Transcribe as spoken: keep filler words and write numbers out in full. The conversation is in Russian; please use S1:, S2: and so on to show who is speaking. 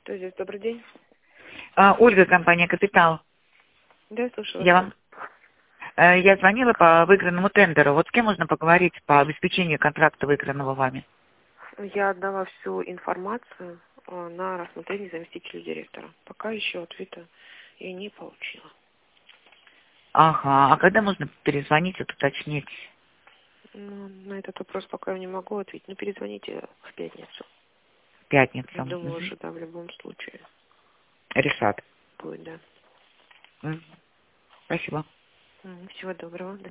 S1: Кто здесь? Добрый день.
S2: А, Ольга, компания «Капитал».
S1: Да, я слушаю
S2: Я
S1: вас.
S2: вам, э, я звонила по выигранному тендеру. Вот с кем можно поговорить по обеспечению контракта, выигранного вами?
S1: Я отдала всю информацию э, на рассмотрение заместителю директора. Пока еще ответа я не получила.
S2: Ага, а когда можно перезвонить, вот уточнить?
S1: Ну, на этот вопрос пока я не могу ответить. Ну, перезвоните в пятницу.
S2: В пятницу.
S1: Я думаю,
S2: Мгм.
S1: уже, да, в любом случае
S2: Решат.
S1: будет, да.
S2: Мгм. Спасибо.
S1: М, Всего доброго.